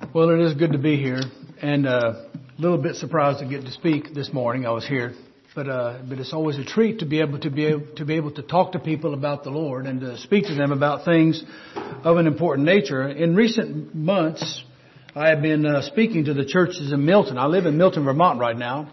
Well, it is good to be here, and a little bit surprised to get to speak this morning. I was here, but it's always a treat to be able to talk to people about the Lord and to speak to them about things of an important nature. In recent months, I have been speaking to the churches in Milton. I live in Milton, Vermont right now,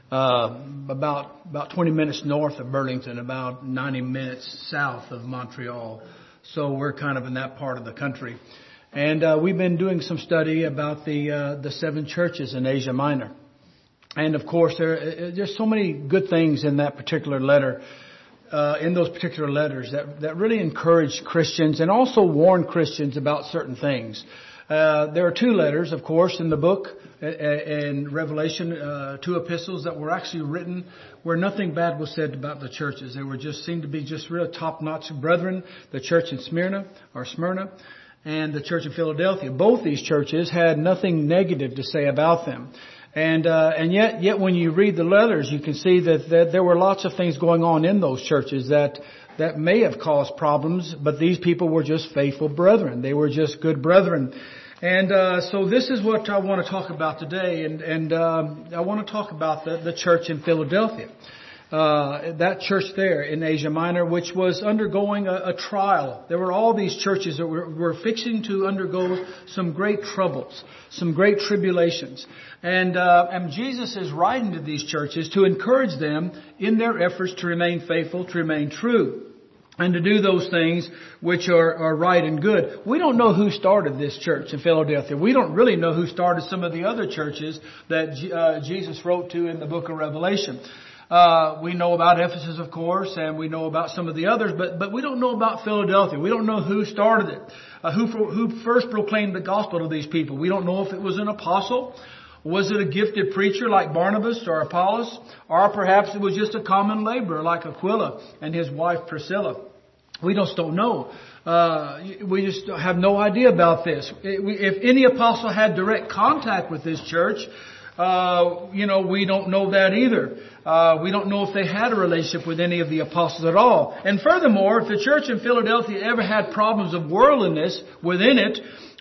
about 20 minutes north of Burlington, about 90 minutes south of Montreal. So we're kind of in that part of the country. And we've been doing some study about the 7 churches in Asia Minor. And of course, there's so many good things in that particular letter, in those particular letters that really encourage Christians and also warn Christians about certain things. There are 2 letters, of course, in the book, in Revelation, 2 epistles that were actually written where nothing bad was said about the churches. They seemed to be just real top-notch brethren. The church in Smyrna, and the church in Philadelphia. Both these churches had nothing negative to say about them. And yet when you read the letters, you can see that there were lots of things going on in those churches that may have caused problems, but these people were just faithful brethren. They were just good brethren. And so this is what I want to talk about today. And I want to talk about the church in Philadelphia. That church there in Asia Minor, which was undergoing a trial. There were all these churches that were fixing to undergo some great troubles, some great tribulations. And Jesus is writing to these churches to encourage them in their efforts to remain faithful, to remain true, and to do those things which are right and good. We don't know who started this church in Philadelphia. We don't really know who started some of the other churches that Jesus wrote to in the book of Revelation. We know about Ephesus, of course, and we know about some of the others, but we don't know about Philadelphia. We don't know who started it, who first proclaimed the gospel to these people. We don't know if it was an apostle. Was it a gifted preacher like Barnabas or Apollos? Or perhaps it was just a common laborer like Aquila and his wife Priscilla. We just don't know. We just have no idea about this. If any apostle had direct contact with this church, we don't know that either. We don't know if they had a relationship with any of the apostles at all. And furthermore, if the church in Philadelphia ever had problems of worldliness within it,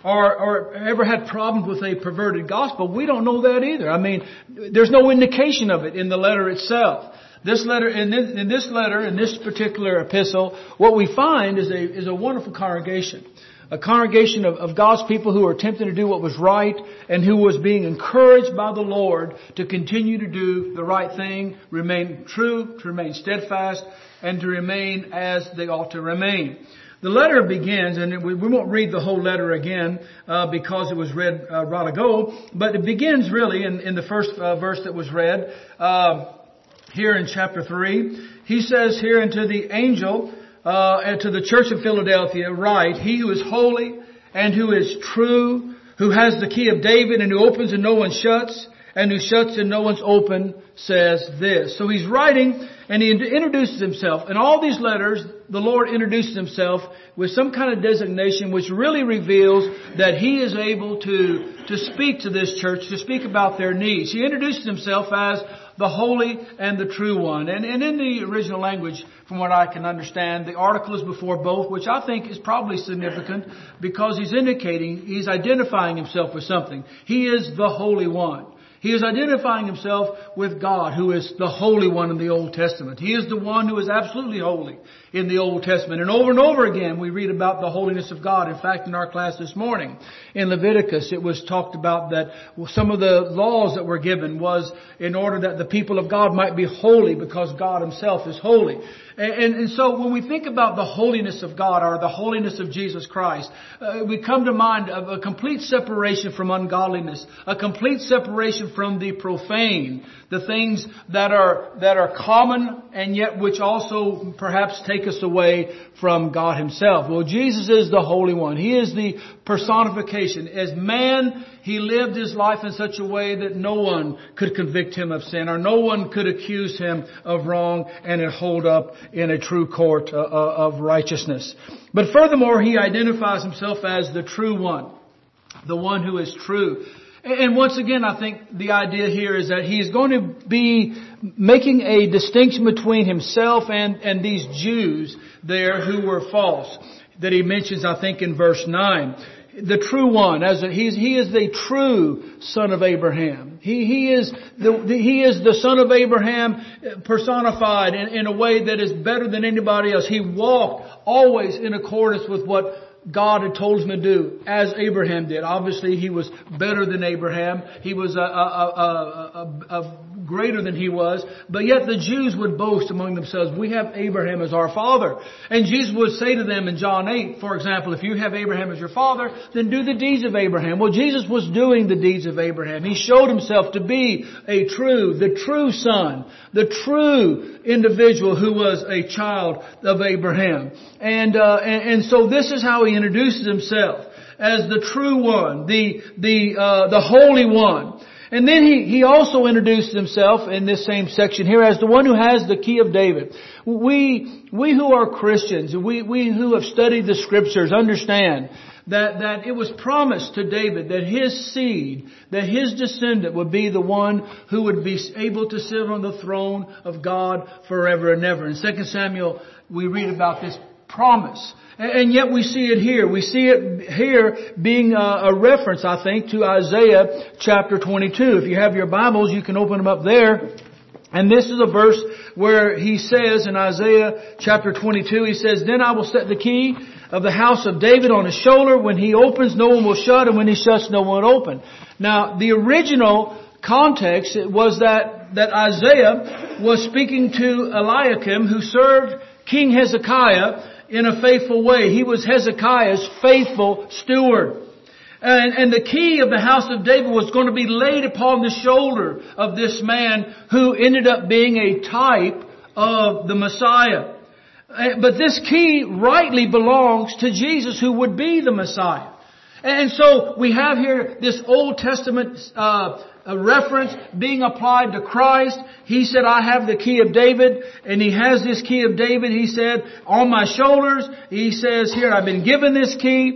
or ever had problems with a perverted gospel, we don't know that either. I mean, there's no indication of it in the letter itself. This letter, in this particular epistle, what we find is a wonderful congregation. A congregation of God's people who are attempting to do what was right and who was being encouraged by the Lord to continue to do the right thing, remain true, to remain steadfast, and to remain as they ought to remain. The letter begins, and we won't read the whole letter again because it was read right ago, but it begins really in the first verse that was read here in chapter 3. He says here, "And to the angel and to the church of Philadelphia write, He who is holy and who is true, who has the key of David and who opens and no one shuts, and who shuts and no one's open, says this." So he's writing and he introduces himself. In all these letters, the Lord introduces himself with some kind of designation which really reveals that He is able to speak to this church, to speak about their needs. He introduces himself as the holy and the true one. And in the original language, from what I can understand, the article is before both, which I think is probably significant because he's identifying himself with something. He is the Holy One. He is identifying himself with God, who is the Holy One in the Old Testament. He is the one who is absolutely holy in the Old Testament. And over again, we read about the holiness of God. In fact, in our class this morning, in Leviticus, it was talked about that some of the laws that were given was in order that the people of God might be holy because God Himself is holy. And so when we think about the holiness of God or the holiness of Jesus Christ, we come to mind of a complete separation from ungodliness, a complete separation from the profane, the things that are common and yet which also perhaps take us away from God Himself. Well, Jesus is the Holy One. He is the personification. As man, He lived His life in such a way that no one could convict Him of sin or no one could accuse Him of wrong and it hold up in a true court of righteousness. But furthermore, He identifies Himself as the true one, the one who is true. And once again, I think the idea here is that He is going to be making a distinction between Himself and these Jews there who were false, that He mentions, I think, in verse 9. the true one, he is the true son of Abraham. He is the son of Abraham personified in a way that is better than anybody else. He walked always in accordance with what God had told him to do, as Abraham did. Obviously, he was better than Abraham. He was greater than he was. But yet the Jews would boast among themselves, we have Abraham as our father. And Jesus would say to them in John 8, for example, if you have Abraham as your father, then do the deeds of Abraham. Well, Jesus was doing the deeds of Abraham. He showed himself to be the true son, the true individual who was a child of Abraham. And so this is how he introduces himself as the true one, the holy one. And then he also introduces himself in this same section here as the one who has the key of David. We who are Christians, we who have studied the scriptures understand that it was promised to David that his seed, that his descendant would be the one who would be able to sit on the throne of God forever and ever. In 2 Samuel, we read about this promise. And yet we see it here. We see it here being a reference, I think, to Isaiah chapter 22. If you have your Bibles, you can open them up there. And this is a verse where he says in Isaiah chapter 22, he says, "Then I will set the key of the house of David on his shoulder. When he opens, no one will shut, and when he shuts, no one will open." Now, the original context was that Isaiah was speaking to Eliakim, who served King Hezekiah in a faithful way. He was Hezekiah's faithful steward. And the key of the house of David was going to be laid upon the shoulder of this man who ended up being a type of the Messiah. But this key rightly belongs to Jesus, who would be the Messiah. And so we have here this Old Testament a reference being applied to Christ. He said, I have the key of David, and he has this key of David. He said, on my shoulders, he says here, I've been given this key,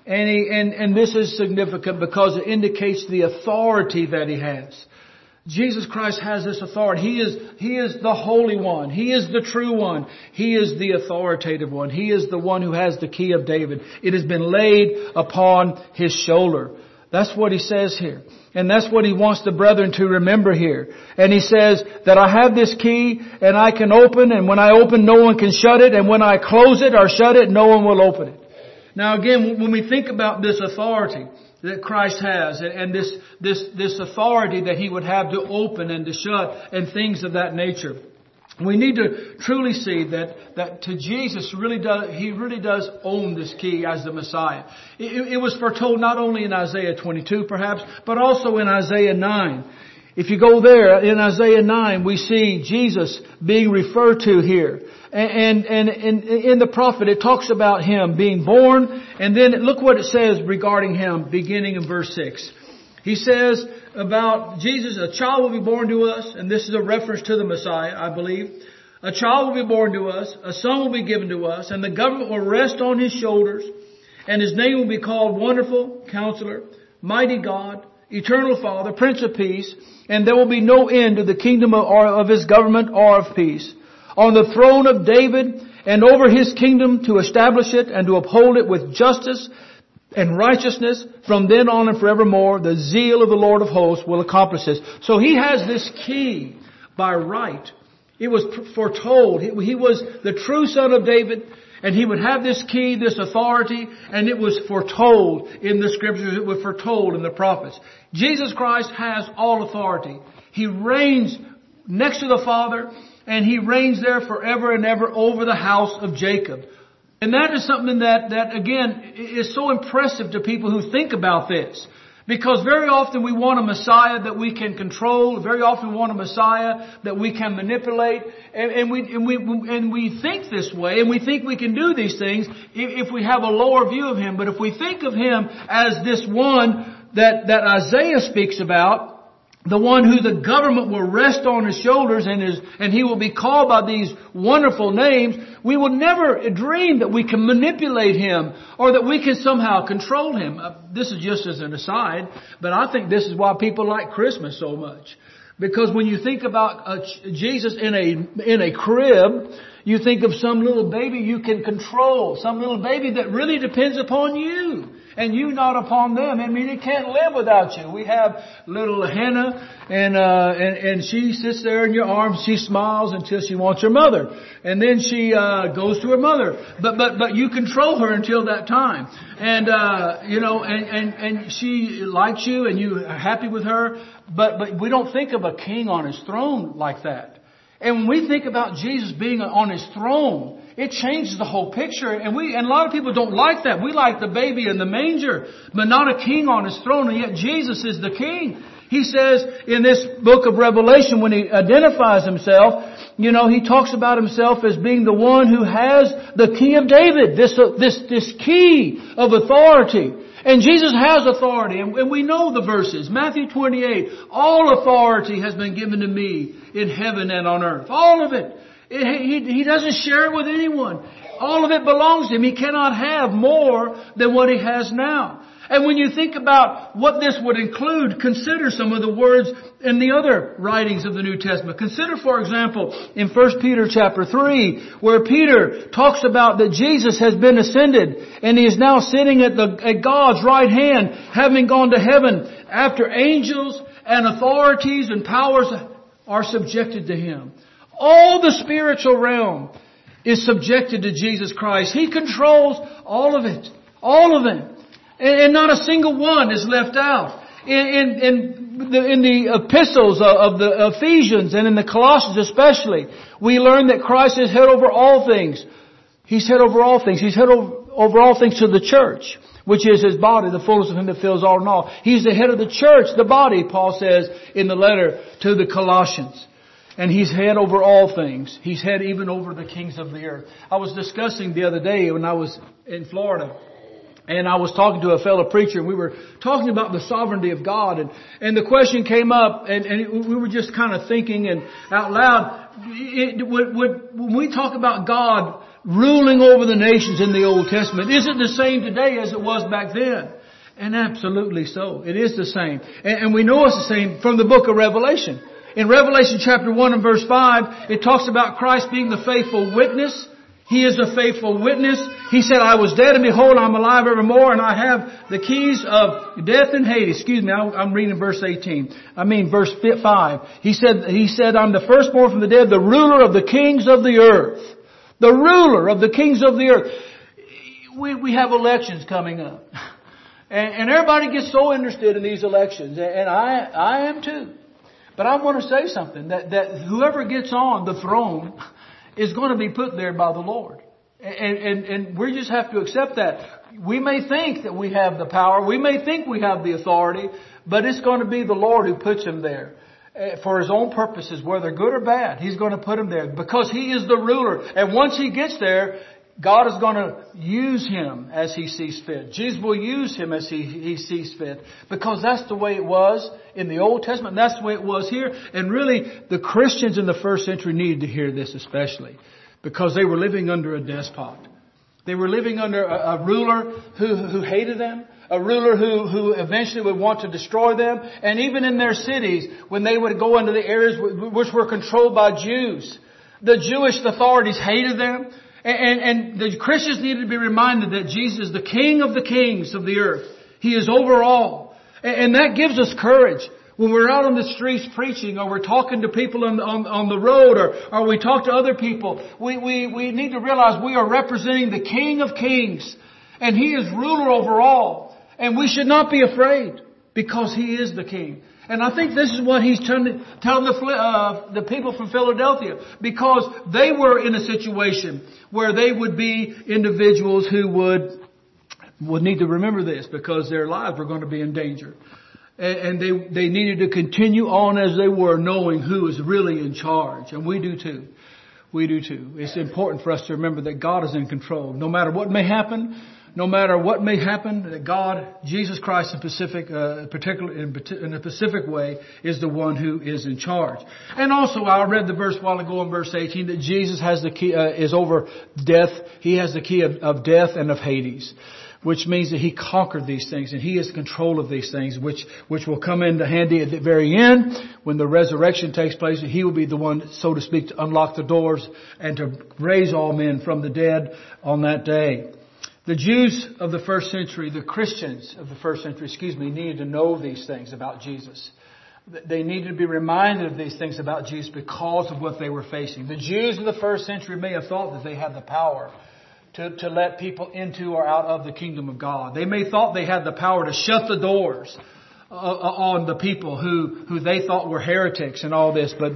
and this is significant because it indicates the authority that he has. Jesus Christ has this authority. He is the Holy One. He is the true one. He is the authoritative one. He is the one who has the key of David. It has been laid upon his shoulder. That's what he says here. And that's what he wants the brethren to remember here. And he says that I have this key and I can open, and when I open, no one can shut it. And when I close it or shut it, no one will open it. Now again, when we think about this authority that Christ has, and this authority that he would have to open and to shut and things of that nature, we need to truly see that to Jesus he really does own this key as the Messiah. It was foretold not only in Isaiah 22 perhaps, but also in Isaiah 9. If you go there, in Isaiah 9, we see Jesus being referred to here. And in the prophet, it talks about him being born. And then look what it says regarding him, beginning in verse 6. He says about Jesus, a child will be born to us, and this is a reference to the Messiah, I believe. A child will be born to us, a son will be given to us, and the government will rest on his shoulders, and his name will be called Wonderful Counselor, Mighty God, Eternal Father, Prince of Peace, and there will be no end to the kingdom of his government or of peace. On the throne of David and over his kingdom, to establish it and to uphold it with justice and righteousness from then on and forevermore. The zeal of the Lord of hosts will accomplish this. So he has this key by right. It was foretold. He was the true son of David, and he would have this key, this authority, and it was foretold in the scriptures. It was foretold in the prophets. Jesus Christ has all authority. He reigns next to the Father, and he reigns there forever and ever over the house of Jacob. And that is something that again is so impressive to people who think about this. Because very often we want a Messiah that we can control. Very often we want a Messiah that we can manipulate. And we think this way, and we think we can do these things if we have a lower view of him. But if we think of him as this one that Isaiah speaks about, the one who the government will rest on his shoulders, and he will be called by these wonderful names, we will never dream that we can manipulate him or that we can somehow control him. This is just as an aside, but I think this is why people like Christmas so much. Because when you think about Jesus in a crib, you think of some little baby you can control, some little baby that really depends upon you. and you not upon them. I mean, it can't live without you. We have little Hannah, and she sits there in your arms. She smiles until she wants her mother, and then she goes to her mother. But you control her until that time, and and she likes you, and you are happy with her. But we don't think of a king on his throne like that. And when we think about Jesus being on his throne, it changes the whole picture. And a lot of people don't like that. We like the baby in the manger, but not a king on his throne. And yet Jesus is the king. He says in this book of Revelation, when he identifies himself, he talks about himself as being the one who has the key of David, this key of authority. And Jesus has authority, and we know the verses. Matthew 28, all authority has been given to me in heaven and on earth. All of it. He doesn't share it with anyone. All of it belongs to him. He cannot have more than what he has now. And when you think about what this would include, consider some of the words in the other writings of the New Testament. Consider, for example, in 1 Peter chapter 3, where Peter talks about that Jesus has been ascended and he is now sitting at God's right hand, having gone to heaven, after angels and authorities and powers are subjected to him. All the spiritual realm is subjected to Jesus Christ. He controls all of it. All of it. And not a single one is left out. In the epistles of the Ephesians and in the Colossians especially, we learn that Christ is head over all things. He's head over all things. He's head over all things to the church, which is His body, the fullness of Him that fills all in all. He's the head of the church, the body, Paul says in the letter to the Colossians. And He's head over all things. He's head even over the kings of the earth. I was discussing the other day when I was in Florida, and I was talking to a fellow preacher, and we were talking about the sovereignty of God, and the question came up, and we were just kind of thinking and out loud, when we talk about God ruling over the nations in the Old Testament, is it the same today as it was back then? And absolutely so. It is the same. And we know it's the same from the book of Revelation. In Revelation chapter 1 and verse 5, it talks about Christ being the faithful witness. He is a faithful witness. He said, I was dead and behold, I'm alive evermore, and I have the keys of death and Hades. Excuse me, I'm reading verse 18. Verse 5. He said, I'm the firstborn from the dead, the ruler of the kings of the earth. The ruler of the kings of the earth. We have elections coming up. And everybody gets so interested in these elections. And I am too. But I want to say something, that whoever gets on the throne is going to be put there by the Lord. And we just have to accept that. We may think that we have the power. We may think we have the authority. But it's going to be the Lord who puts him there. For His own purposes, whether good or bad. He's going to put him there. Because He is the ruler. And once He gets there, God is going to use him as He sees fit. Jesus will use him as He sees fit. Because that's the way it was in the Old Testament. That's the way it was here. And really, the Christians in the first century needed to hear this especially. Because they were living under a despot. They were living under a ruler who hated them. A ruler who eventually would want to destroy them. And even in their cities, when they would go into the areas which were controlled by Jews, the Jewish authorities hated them. And the Christians needed to be reminded that Jesus is the King of the kings of the earth. He is over all. And that gives us courage. When we're out on the streets preaching, or we're talking to people on the road, or we talk to other people, we need to realize we are representing the King of kings. And He is ruler over all. And we should not be afraid, because He is the King. And I think this is what He's telling the people from Philadelphia. Because they were in a situation where they would be individuals who would need to remember this, because their lives were going to be in danger. And they needed to continue on as they were, knowing who is really in charge. And we do too. We do too. It's important for us to remember that God is in control. No matter what may happen, that God, Jesus Christ in a specific way, is the one who is in charge. And also, I read the verse a while ago in verse 18 that Jesus has the key, is over death. He has the key of death and of Hades, which means that He conquered these things and He has control of these things, which will come into handy at the very end when the resurrection takes place. He will be the one, so to speak, to unlock the doors and to raise all men from the dead on that day. The Jews of the first century, the Christians of the first century, needed to know these things about Jesus. They needed to be reminded of these things about Jesus because of what they were facing. The Jews of the first century may have thought that they had the power to let people into or out of the kingdom of God. They may have thought they had the power to shut the doors on the people who they thought were heretics and all this. But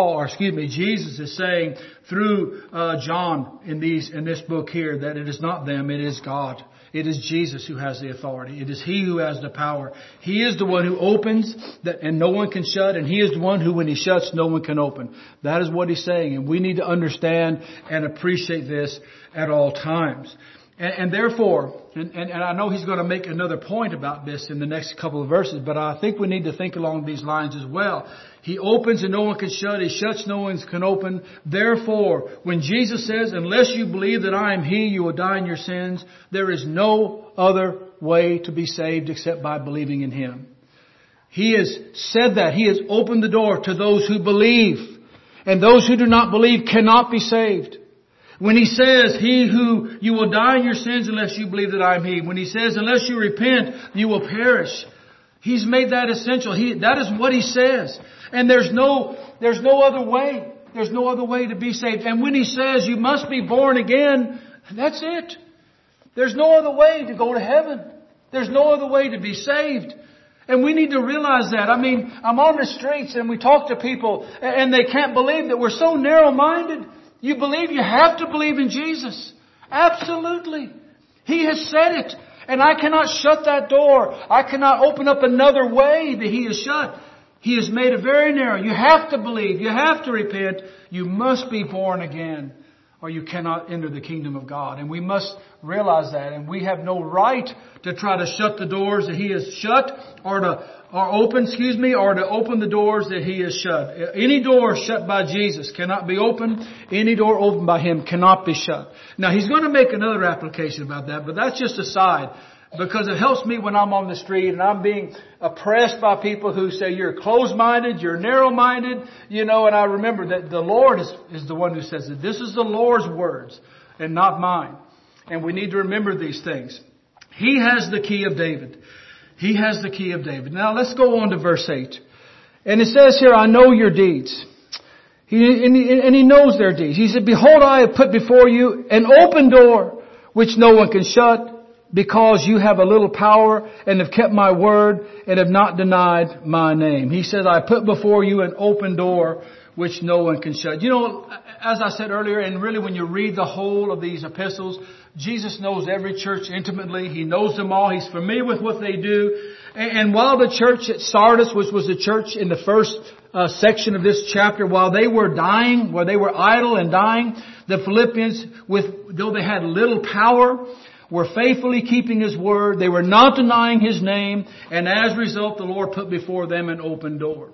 Jesus is saying through John in this book here that it is not them, it is God. It is Jesus who has the authority. It is He who has the power. He is the one who opens and no one can shut, and He is the one who, when He shuts, no one can open. That is what He's saying, and we need to understand and appreciate this at all times. And therefore, and I know he's going to make another point about this in the next couple of verses, but I think we need to think along these lines as well. He opens and no one can shut. He shuts, no one can open. Therefore, when Jesus says, unless you believe that I am He, you will die in your sins, there is no other way to be saved except by believing in Him. He has said that. He has opened the door to those who believe. And those who do not believe cannot be saved. When He says, you will die in your sins unless you believe that I am He. When He says, unless you repent, you will perish. He's made that essential. That is what He says. And there's no other way. There's no other way to be saved. And when He says you must be born again, that's it. There's no other way to go to heaven. There's no other way to be saved. And we need to realize that. I mean, I'm on the streets and we talk to people and they can't believe that we're so narrow-minded. You believe you have to believe in Jesus. Absolutely. He has said it. And I cannot shut that door. I cannot open up another way that He has shut. He has made it very narrow. You have to believe. You have to repent. You must be born again, or you cannot enter the kingdom of God. And we must realize that. And we have no right to try to shut the doors that He has shut, or to open the doors that He has shut. Any door shut by Jesus cannot be opened. Any door opened by Him cannot be shut. Now, he's going to make another application about that, but that's just a side. Because it helps me when I'm on the street and I'm being oppressed by people who say you're closed-minded, you're narrow-minded, and I remember that the Lord is the one who says it. This is the Lord's words and not mine. And we need to remember these things. He has the key of David. He has the key of David. Now let's go on to verse 8. And it says here, I know your deeds. He knows their deeds. He said, behold, I have put before you an open door which no one can shut, because you have a little power and have kept my word and have not denied my name. He says, I put before you an open door which no one can shut. As I said earlier, and really when you read the whole of these epistles, Jesus knows every church intimately. He knows them all. He's familiar with what they do. And while the church at Sardis, which was the church in the first section of this chapter, while they were dying, while they were idle and dying, the Philippians, though they had little power, were faithfully keeping His word. They were not denying His name. And as a result, the Lord put before them an open door.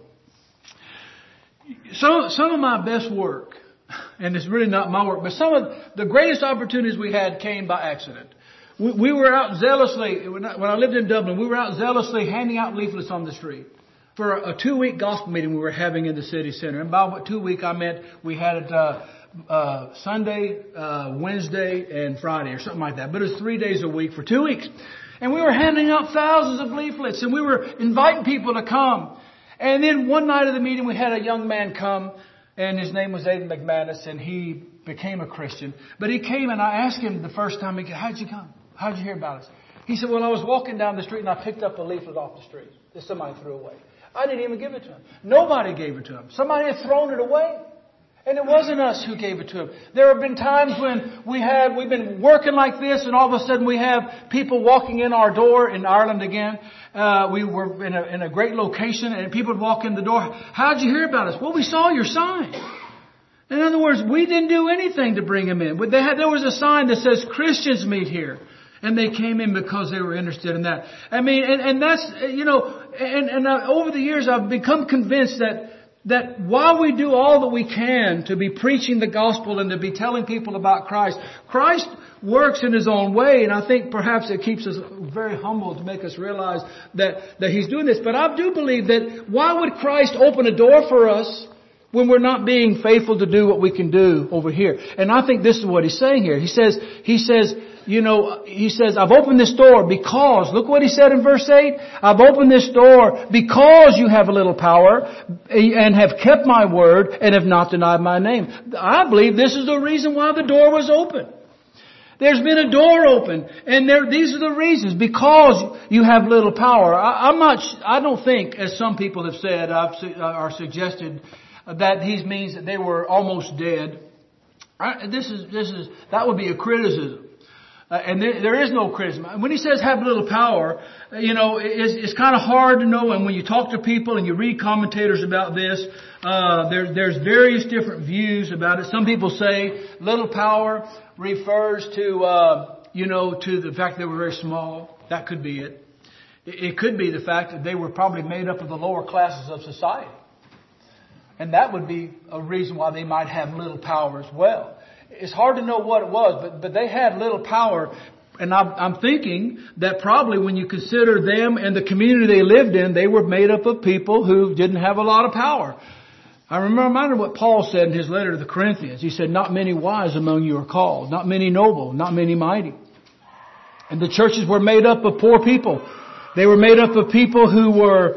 Some of my best work, and it's really not my work, but some of the greatest opportunities we had came by accident. We were out zealously, when I lived in Dublin, we were out zealously handing out leaflets on the street for a 2-week gospel meeting we were having in the city center. And by 2 week I meant we had it Sunday, Wednesday, and Friday or something like that. But it was 3 days a week for 2 weeks. And we were handing out thousands of leaflets and we were inviting people to come. And then one night of the meeting we had a young man come and his name was Aidan McManus and he became a Christian. But he came and I asked him the first time, how'd you come? How'd you hear about us? He said, well, I was walking down the street and I picked up a leaflet off the street that somebody threw away. I didn't even give it to him. Nobody gave it to him. Somebody had thrown it away. And it wasn't us who gave it to him. There have been times when we've been working like this and all of a sudden we have people walking in our door in Ireland again. We were in a great location and people would walk in the door. How'd you hear about us? Well, we saw your sign. In other words, we didn't do anything to bring them in. There was a sign that says Christians meet here. And they came in because they were interested in that. I mean, and that's, over the years I've become convinced that while we do all that we can to be preaching the gospel and to be telling people about Christ, Christ works in His own way. And I think perhaps it keeps us very humble to make us realize that He's doing this. But I do believe that why would Christ open a door for us when we're not being faithful to do what we can do over here? And I think this is what He's saying here. He says, he says, I've opened this door because, look what he said in verse 8, I've opened this door because you have a little power and have kept my word and have not denied my name. I believe this is the reason why the door was open. There's been a door open, and these are the reasons, because you have little power. I don't think, as some people have said, or suggested, that he means that they were almost dead. That would be a criticism. And there is no criticism. When he says have little power, it's kind of hard to know. And when you talk to people and you read commentators about this, there's various different views about it. Some people say little power refers to, to the fact they were very small. That could be it. It could be the fact that they were probably made up of the lower classes of society. And that would be a reason why they might have little power as well. It's hard to know what it was, but they had little power. And I'm thinking that probably when you consider them and the community they lived in, they were made up of people who didn't have a lot of power. I remember what Paul said in his letter to the Corinthians. He said, not many wise among you are called, not many noble, not many mighty. And the churches were made up of poor people. They were made up of people who were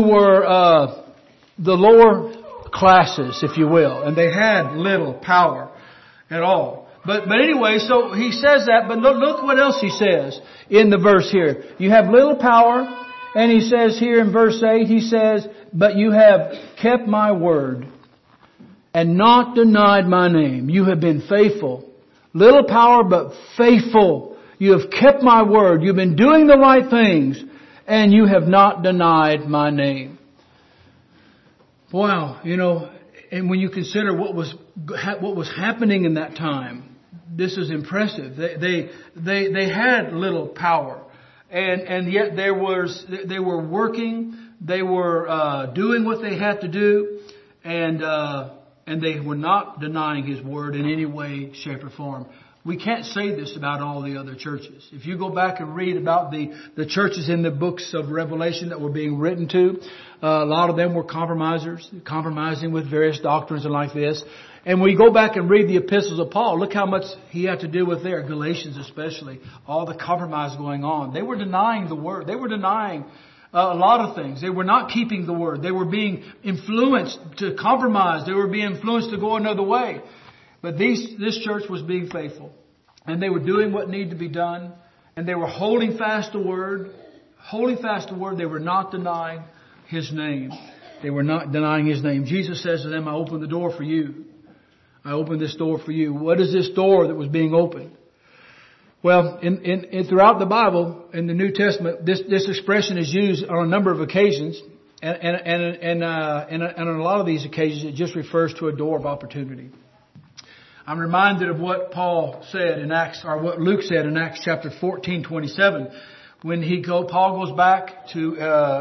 the lower classes, if you will, and they had little power at all. But anyway, so he says that, but look what else he says in the verse here. You have little power, and he says here in verse 8, he says, but you have kept my word and not denied my name. You have been faithful. Little power, but faithful. You have kept my word. You've been doing the right things, and you have not denied my name. Wow, and when you consider what was happening in that time, this is impressive. They had little power, and yet they were working. They were doing what they had to do, and they were not denying His word in any way, shape, or form. We can't say this about all the other churches. If you go back and read about the churches in the books of Revelation that were being written to, a lot of them were compromising with various doctrines and like this. And when you go back and read the epistles of Paul, look how much he had to deal with there, Galatians especially, all the compromise going on. They were denying the word. They were denying a lot of things. They were not keeping the word. They were being influenced to compromise. They were being influenced to go another way. But this church was being faithful. And they were doing what needed to be done. And they were holding fast the word. Holding fast the word. They were not denying His name. They were not denying His name. Jesus says to them, I opened the door for you. I opened this door for you. What is this door that was being opened? Well, in throughout the Bible, in the New Testament, this expression is used on a number of occasions. And on a lot of these occasions, it just refers to a door of opportunity. I'm reminded of what Paul said in Acts, or what Luke said in Acts chapter 14:27, when Paul goes back to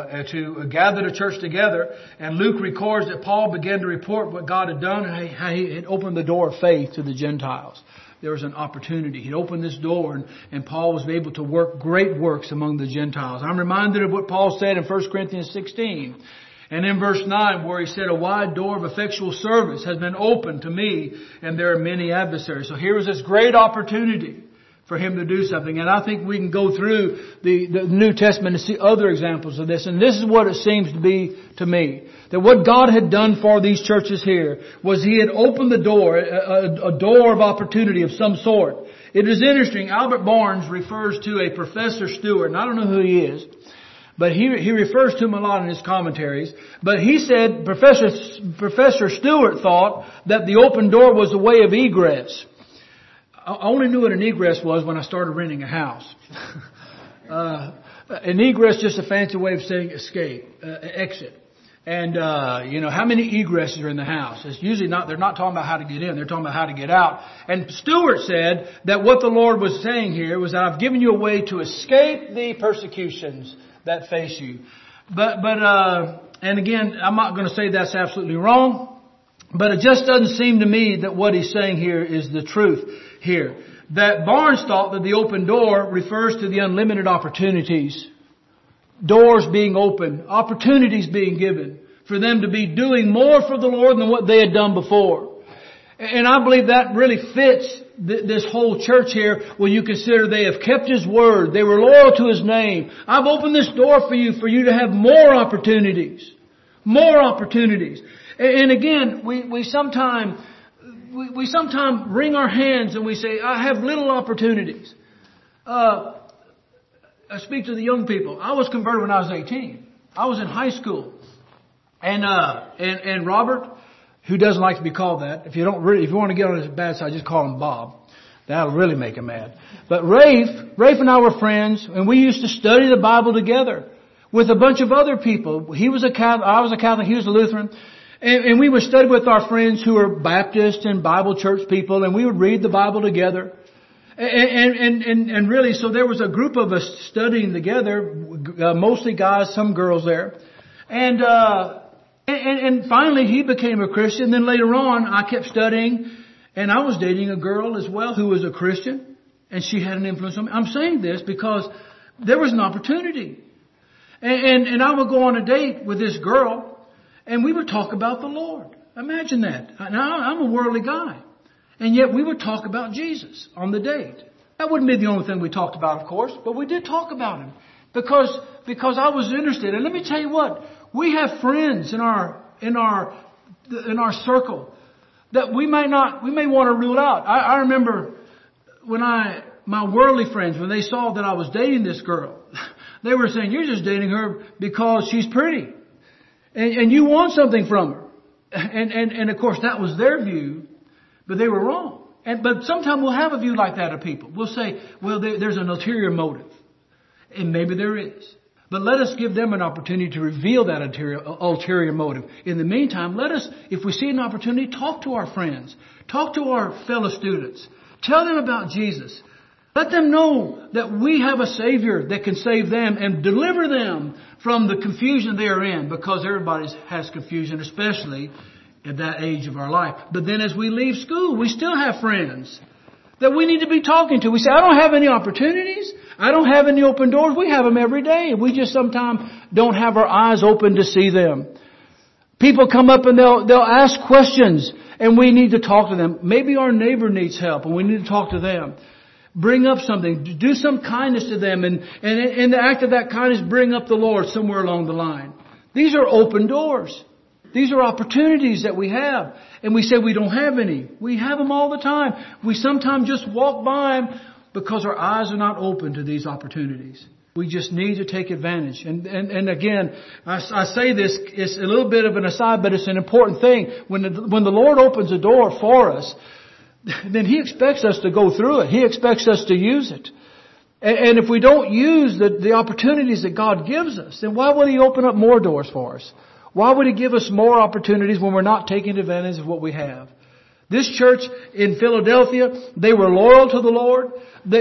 gather the church together, and Luke records that Paul began to report what God had done and how He had opened the door of faith to the Gentiles. There was an opportunity. He opened this door, and Paul was able to work great works among the Gentiles. I'm reminded of what Paul said in 1 Corinthians 16. And in verse 9, where he said, a wide door of effectual service has been opened to me, and there are many adversaries. So here was this great opportunity for him to do something. And I think we can go through the New Testament and see other examples of this. And this is what it seems to be to me. That what God had done for these churches here was He had opened the door, a door of opportunity of some sort. It is interesting. Albert Barnes refers to a Professor Stewart, and I don't know who he is. But he refers to him a lot in his commentaries. But he said Professor Stewart thought that the open door was a way of egress. I only knew what an egress was when I started renting a house. An egress is just a fancy way of saying escape, exit. And, how many egresses are in the house? It's usually they're not talking about how to get in, they're talking about how to get out. And Stewart said that what the Lord was saying here was that I've given you a way to escape the persecutions that face you. And again, I'm not going to say that's absolutely wrong, but it just doesn't seem to me that what he's saying here is the truth here. That Barnes thought that the open door refers to the unlimited opportunities. Doors being open, opportunities being given for them to be doing more for the Lord than what they had done before. And I believe that really fits this whole church here when you consider they have kept His word. They were loyal to His name. I've opened this door for you to have more opportunities. More opportunities. And again, we sometimes wring our hands and we say, I have little opportunities. I speak to the young people. I was converted when I was 18. I was in high school. And Robert, who doesn't like to be called that, if you want to get on his bad side, just call him Bob. That'll really make him mad. But Rafe and I were friends, and we used to study the Bible together with a bunch of other people. He was a Catholic, I was a Catholic, he was a Lutheran. And we would study with our friends who were Baptist and Bible church people, and we would read the Bible together. And really, so there was a group of us studying together, mostly guys, some girls there. And finally he became a Christian. Then later on, I kept studying, and I was dating a girl as well who was a Christian, and she had an influence on me. I'm saying this because there was an opportunity. And I would go on a date with this girl, and we would talk about the Lord. Imagine that. Now, I'm a worldly guy. And yet we would talk about Jesus on the date. That wouldn't be the only thing we talked about, of course, but we did talk about Him. Because I was interested. And let me tell you what, we have friends in our circle that we may want to rule out. I remember when my worldly friends, when they saw that I was dating this girl, they were saying, you're just dating her because she's pretty. And you want something from her. And of course that was their view, but they were wrong. But sometimes we'll have a view like that of people. We'll say, well, there's an ulterior motive. And maybe there is. But let us give them an opportunity to reveal that ulterior motive. In the meantime, let us, if we see an opportunity, talk to our friends. Talk to our fellow students. Tell them about Jesus. Let them know that we have a Savior that can save them and deliver them from the confusion they are in, because everybody has confusion, especially at that age of our life. But then as we leave school, we still have friends that we need to be talking to. We say, I don't have any opportunities. I don't have any open doors. We have them every day. We just sometimes don't have our eyes open to see them. People come up and they'll ask questions, and we need to talk to them. Maybe our neighbor needs help, and we need to talk to them. Bring up something. Do some kindness to them. And in the act of that kindness, bring up the Lord somewhere along the line. These are open doors. These are opportunities that we have. And we say we don't have any. We have them all the time. We sometimes just walk by them because our eyes are not open to these opportunities. We just need to take advantage. And again, I say this, it's a little bit of an aside, but it's an important thing. When the Lord opens a door for us, then He expects us to go through it. He expects us to use it. And if we don't use the opportunities that God gives us, then why would He open up more doors for us? Why would He give us more opportunities when we're not taking advantage of what we have? This church in Philadelphia, they were loyal to the Lord.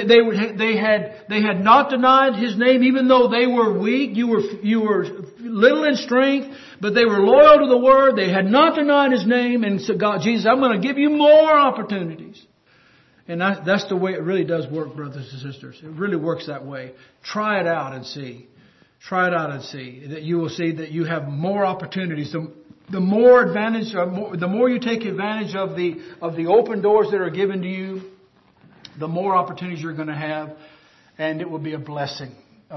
They had not denied His name, even though they were weak. You were little in strength, but they were loyal to the Word. They had not denied His name, and said, God, Jesus, I'm going to give you more opportunities. And that's the way it really does work, brothers and sisters. It really works that way. Try it out and see. Try it out and see. That you will see that you have more opportunities. The more advantage, the more you take advantage of the open doors that are given to you, the more opportunities you're going to have, and it will be a blessing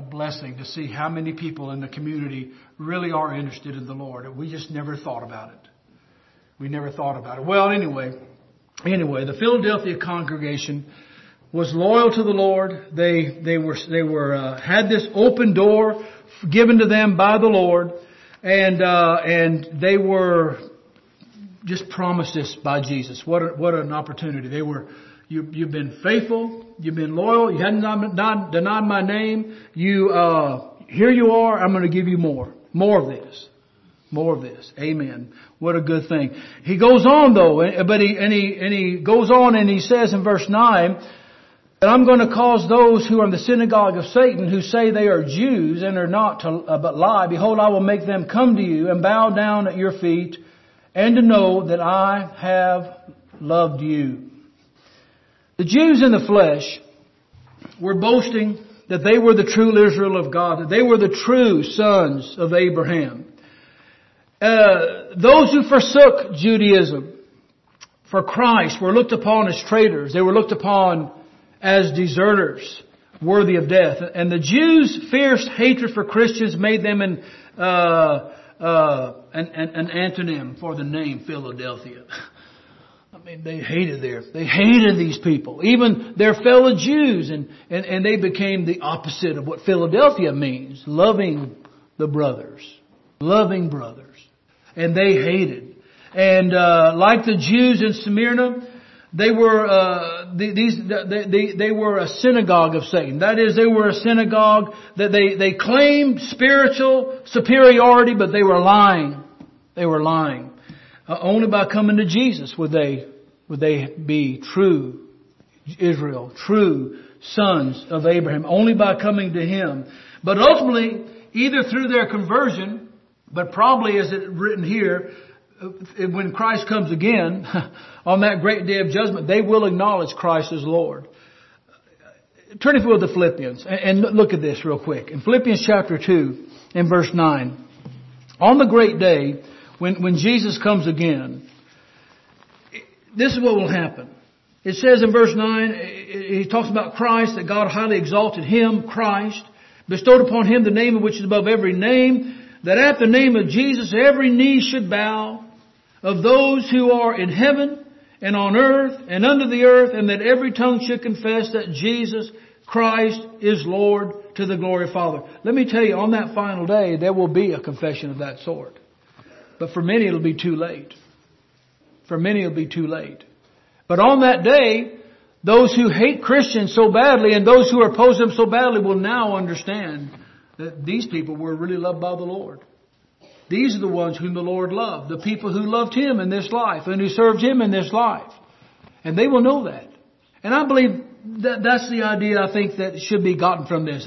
to see how many people in the community really are interested in the Lord. We just never thought about it. We never thought about it. Well, anyway, the Philadelphia congregation was loyal to the Lord. They had this open door given to them by the Lord. And they were just promised this by Jesus. What an opportunity. You've been faithful. You've been loyal. You hadn't denied my name. Here you are. I'm going to give you more. More of this. More of this. Amen. What a good thing. He goes on though, but he goes on and he says in verse 9, that I'm going to cause those who are in the synagogue of Satan, who say they are Jews and are not, but lie. Behold, I will make them come to you and bow down at your feet, and to know that I have loved you. The Jews in the flesh were boasting that they were the true Israel of God, that they were the true sons of Abraham. Those who forsook Judaism, for Christ were looked upon as traitors. They were looked upon as deserters, worthy of death. And the Jews' fierce hatred for Christians made them an antonym for the name Philadelphia. I mean, they hated these people, even their fellow Jews, and they became the opposite of what Philadelphia means, loving the brothers, loving brothers. And they hated. And like the Jews in Smyrna, they were they were a synagogue of Satan. That is, they were a synagogue that they claimed spiritual superiority, but they were lying. They were lying. Only by coming to Jesus would they be true Israel, true sons of Abraham. Only by coming to Him. But ultimately, either through their conversion, but probably as it written here, when Christ comes again, on that great day of judgment, they will acknowledge Christ as Lord. Turn if you will to Philippians, and look at this real quick. In Philippians chapter 2, in verse 9, on the great day, when Jesus comes again, this is what will happen. It says in verse 9, he talks about Christ, that God highly exalted Him, Christ, bestowed upon Him the name of which is above every name, that at the name of Jesus every knee should bow, of those who are in heaven and on earth and under the earth, and that every tongue should confess that Jesus Christ is Lord, to the glory of Father. Let me tell you, on that final day, there will be a confession of that sort. But for many it'll be too late. For many it'll be too late. But on that day, those who hate Christians so badly and those who oppose them so badly will now understand that these people were really loved by the Lord. These are the ones whom the Lord loved. The people who loved Him in this life and who served Him in this life. And they will know that. And I believe that that's the idea I think that should be gotten from this.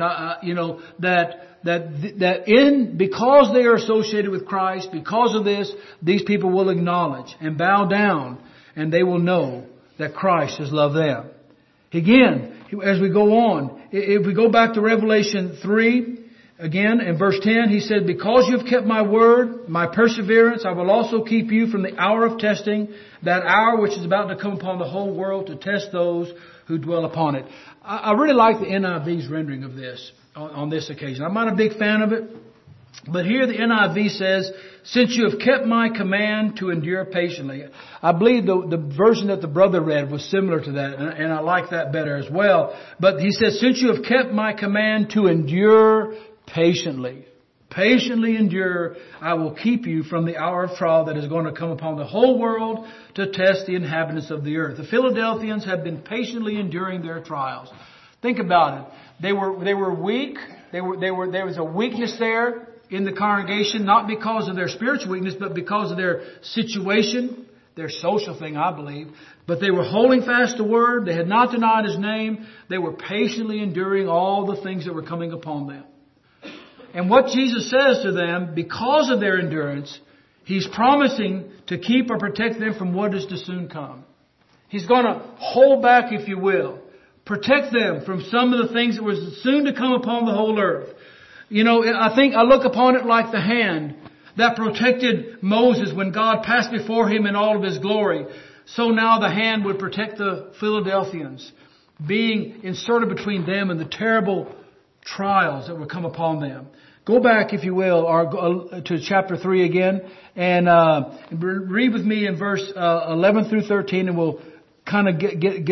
Because they are associated with Christ, because of this, these people will acknowledge and bow down, and they will know that Christ has loved them. Again, as we go on, if we go back to Revelation 3, again in verse 10, he said, because you have kept my word, my perseverance, I will also keep you from the hour of testing, that hour which is about to come upon the whole world to test those who dwell upon it. I really like the NIV's rendering of this on this occasion. I'm not a big fan of it, but here the NIV says, since you have kept my command to endure patiently. I believe the version that the brother read was similar to that, and I like that better as well. But he says, since you have kept my command to endure patiently. Patiently endure, I will keep you from the hour of trial that is going to come upon the whole world to test the inhabitants of the earth. The Philadelphians have been patiently enduring their trials. Think about it. They were weak. There was a weakness there in the congregation, not because of their spiritual weakness, but because of their situation, their social thing, I believe. But they were holding fast the word. They had not denied His name. They were patiently enduring all the things that were coming upon them. And what Jesus says to them, because of their endurance, He's promising to keep or protect them from what is to soon come. He's going to hold back, if you will, protect them from some of the things that were soon to come upon the whole earth. You know, I think I look upon it like the hand that protected Moses when God passed before him in all of His glory. So now the hand would protect the Philadelphians, being inserted between them and the terrible trials that would come upon them. Go back, if you will, to chapter 3 again, and read with me in verse 11 through 13, and we'll kind of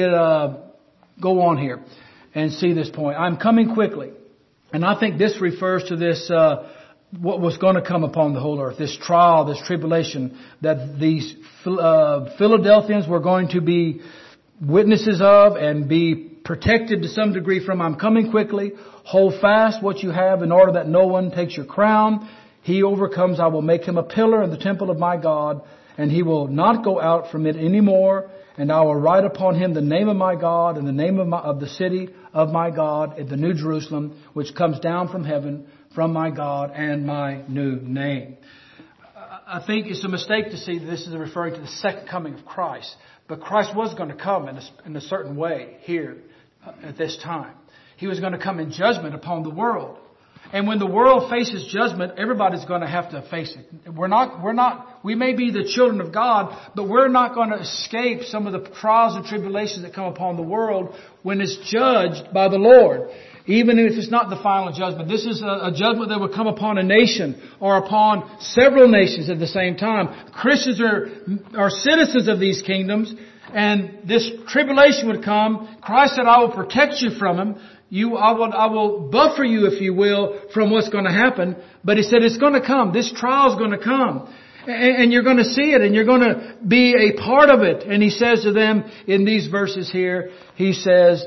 go on here and see this point. I'm coming quickly, and I think this refers to this what was going to come upon the whole earth, this trial, this tribulation that these Philadelphians were going to be witnesses of and be protected to some degree from. I'm coming quickly. Hold fast what you have in order that no one takes your crown. He overcomes, I will make him a pillar in the temple of my God, and he will not go out from it any more. And I will write upon him the name of my God and the name of the city of my God at the New Jerusalem, which comes down from heaven from my God, and my new name. I think it's a mistake to see this is referring to the second coming of Christ. But Christ was going to come in a certain way here at this time. He was going to come in judgment upon the world. And when the world faces judgment, everybody's going to have to face it. We may be the children of God, but we're not going to escape some of the trials and tribulations that come upon the world when it's judged by the Lord. Even if it's not the final judgment. This is a judgment that will come upon a nation or upon several nations at the same time. Christians are citizens of these kingdoms, and this tribulation would come. Christ said, I will protect you from him. I will buffer you, if you will, from what's going to happen. But He said it's going to come. This trial is going to come. And you're going to see it, and you're going to be a part of it. And He says to them in these verses here, He says,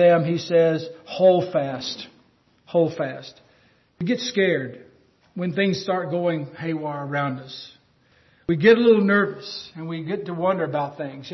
hold fast. Hold fast. We get scared when things start going haywire around us. We get a little nervous, and we get to wonder about things.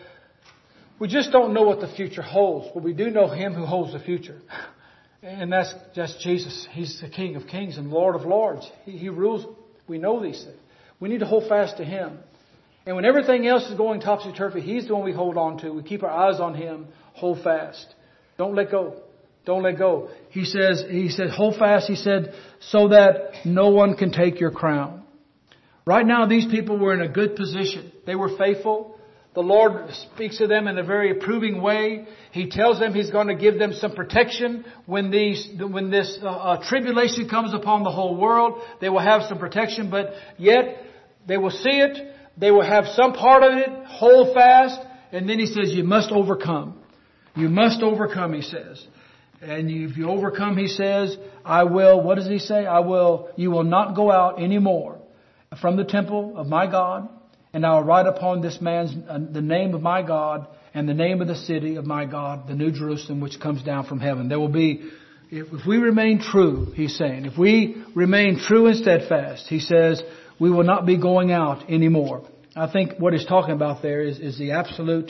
We just don't know what the future holds, but we do know Him who holds the future. And that's Jesus. He's the King of Kings and Lord of Lords. He rules. We know these things. We need to hold fast to Him. And when everything else is going topsy-turvy, He's the one we hold on to. We keep our eyes on Him. Hold fast. Don't let go. Don't let go. He said, hold fast. He said, so that no one can take your crown. Right now, these people were in a good position. They were faithful. The Lord speaks to them in a very approving way. He tells them He's going to give them some protection when this tribulation comes upon the whole world. They will have some protection, but yet they will see it. They will have some part of it. Hold fast. And then He says, you must overcome. You must overcome, He says. And if you overcome, He says, I will, what does He say? You will not go out anymore from the temple of my God. And I will write upon this man's the name of my God and the name of the city of my God, the New Jerusalem, which comes down from heaven. There will be, if we remain true, He's saying, if we remain true and steadfast, He says, we will not be going out anymore. I think what He's talking about there is the absolute,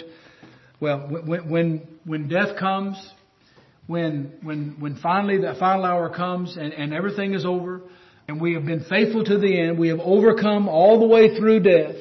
when death comes, when finally the final hour comes and everything is over and we have been faithful to the end, we have overcome all the way through death,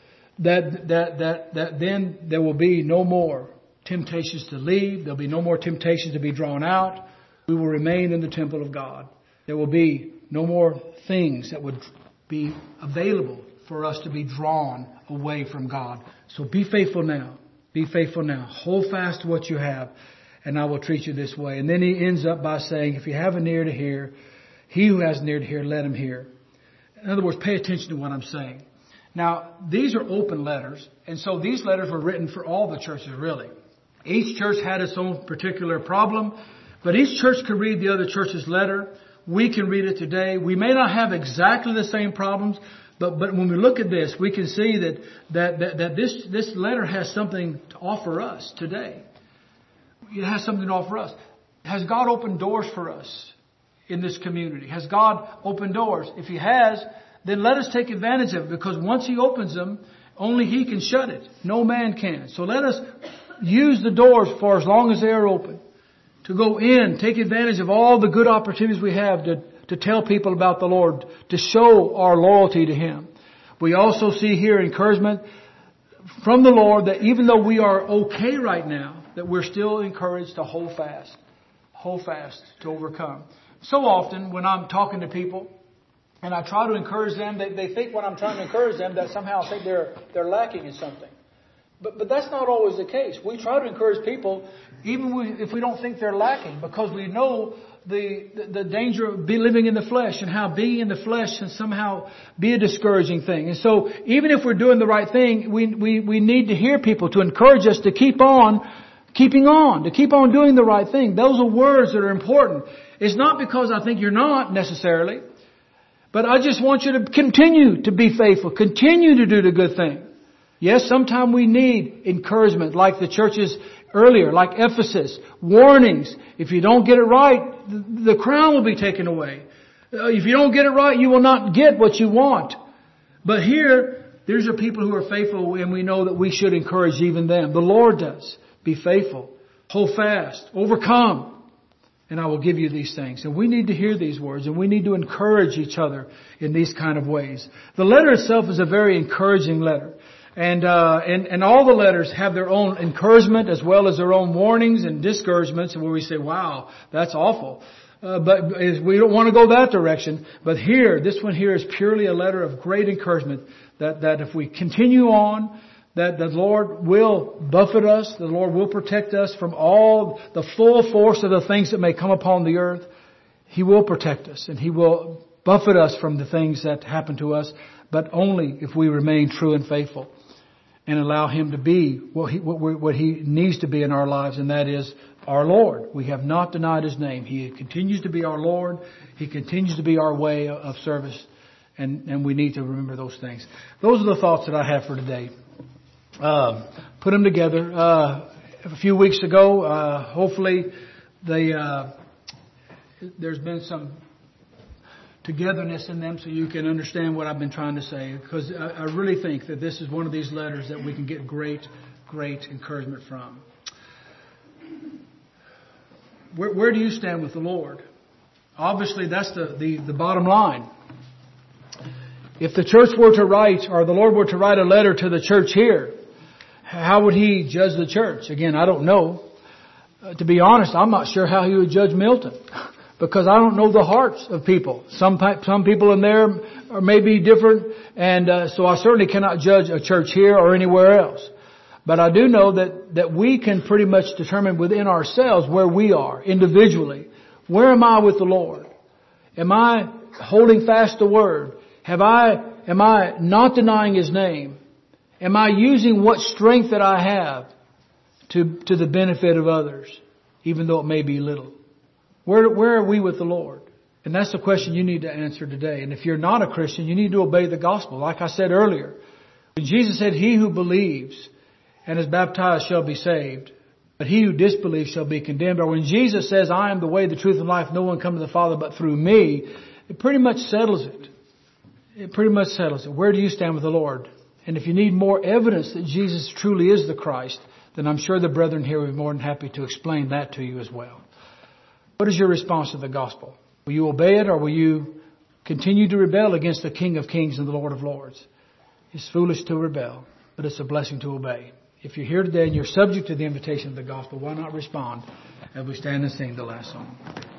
that then there will be no more temptations to leave. There'll be no more temptations to be drawn out. We will remain in the temple of God. There will be no more things that would be available for us to be drawn away from God. So be faithful now. Be faithful now. Hold fast to what you have, and I will treat you this way. And then He ends up by saying, if you have an ear to hear, he who has an ear to hear, let him hear. In other words, pay attention to what I'm saying. Now, these are open letters, and so these letters were written for all the churches, really. Each church had its own particular problem, but each church could read the other church's letter. We can read it today. We may not have exactly the same problems, but when we look at this, we can see that this letter has something to offer us today. It has something to offer us. Has God opened doors for us in this community? Has God opened doors? If He has, then let us take advantage of it, because once He opens them, only He can shut it. No man can. So let us use the doors for as long as they are open to go in, take advantage of all the good opportunities we have to tell people about the Lord, to show our loyalty to Him. We also see here encouragement from the Lord that even though we are okay right now, that we're still encouraged to hold fast to overcome. So often when I'm talking to people, and I try to encourage them, they think when I'm trying to encourage them that somehow I think they're lacking in something. But that's not always the case. We try to encourage people even if we don't think they're lacking, because we know the danger of living in the flesh and how being in the flesh can somehow be a discouraging thing. And so even if we're doing the right thing, we need to hear people to encourage us to keep on doing the right thing. Those are words that are important. It's not because I think you're not necessarily, but I just want you to continue to be faithful. Continue to do the good thing. Yes, sometimes we need encouragement, like the churches earlier, like Ephesus. Warnings. If you don't get it right, the crown will be taken away. If you don't get it right, you will not get what you want. But here, these are people who are faithful, and we know that we should encourage even them. The Lord does. Be faithful. Hold fast. Overcome. And I will give you these things. And we need to hear these words, and we need to encourage each other in these kind of ways. The letter itself is a very encouraging letter. And all the letters have their own encouragement as well as their own warnings and discouragements, where we say, wow, that's awful. but we don't want to go that direction. But here, this one here is purely a letter of great encouragement that if we continue on, that the Lord will buffet us, the Lord will protect us from all the full force of the things that may come upon the earth. He will protect us and He will buffet us from the things that happen to us, but only if we remain true and faithful and allow Him to be what He needs to be in our lives, and that is our Lord. We have not denied His name. He continues to be our Lord. He continues to be our way of service, and we need to remember those things. Those are the thoughts that I have for today. Put them together. A few weeks ago, hopefully there's been some togetherness in them so you can understand what I've been trying to say. Because I really think that this is one of these letters that we can get great encouragement from. Where do you stand with the Lord? Obviously, that's the bottom line. If the church were to write, or the Lord were to write a letter to the church here, how would He judge the church? Again, I don't know. To be honest, I'm not sure how He would judge Milton, because I don't know the hearts of people. Some people in there are maybe different, and so I certainly cannot judge a church here or anywhere else. But I do know that we can pretty much determine within ourselves where we are individually. Where am I with the Lord? Am I holding fast the Word? Am I not denying His name? Am I using what strength that I have to the benefit of others, even though it may be little? Where are we with the Lord? And that's the question you need to answer today. And if you're not a Christian, you need to obey the gospel. Like I said earlier, when Jesus said, "He who believes and is baptized shall be saved, but he who disbelieves shall be condemned." Or when Jesus says, "I am the way, the truth, and life. No one comes to the Father but through me," it pretty much settles it. It pretty much settles it. Where do you stand with the Lord? And if you need more evidence that Jesus truly is the Christ, then I'm sure the brethren here will be more than happy to explain that to you as well. What is your response to the gospel? Will you obey it, or will you continue to rebel against the King of Kings and the Lord of Lords? It's foolish to rebel, but it's a blessing to obey. If you're here today and you're subject to the invitation of the gospel, why not respond as we stand and sing the last song?